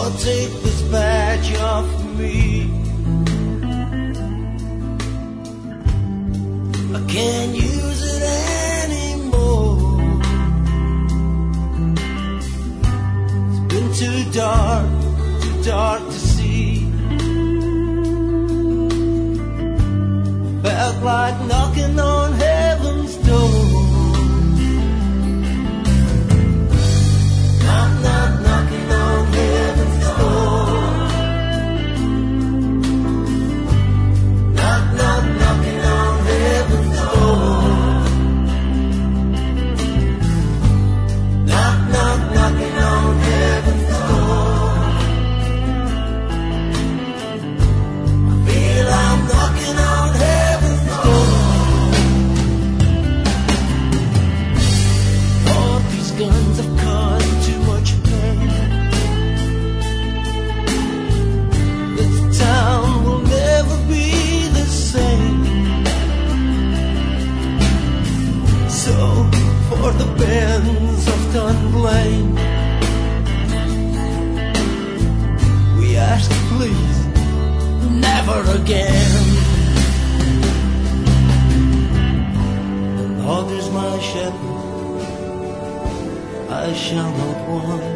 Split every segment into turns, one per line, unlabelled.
Lord, take this badge off me. I can't use it anymore. It's been too dark to see. Felt like knocking on heaven's door. Knock, knock, knocking on heaven's door. Knock, knock, knocking on heaven's door. Knock, knock, knocking on heaven's door. I feel I'm knocking on heaven's door. All these guns have caused too much pain. This town will never be the same. So, for the bands of Dunblane, we ask, please, never again. The Lord is my shepherd, I shall not want.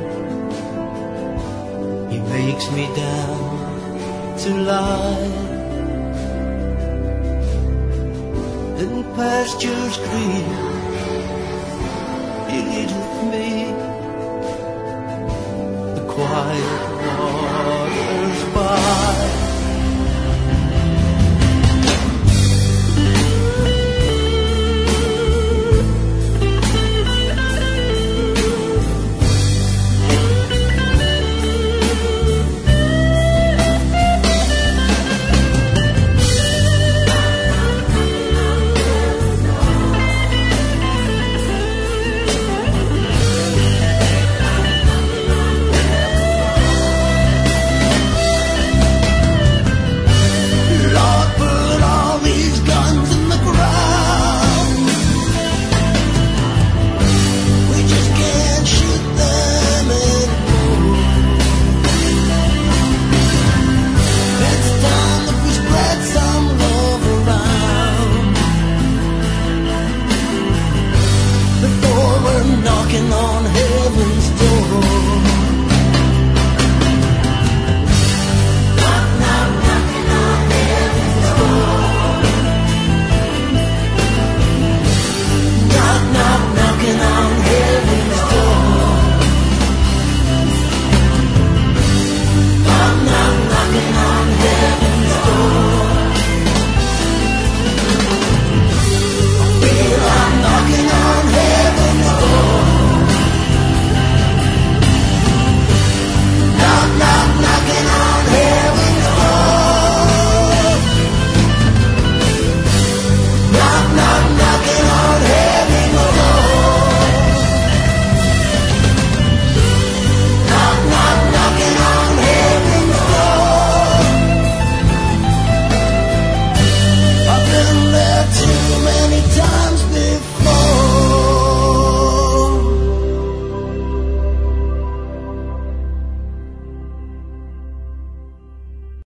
He makes me down to lie in pastures green. He leadeth me the quiet waters by.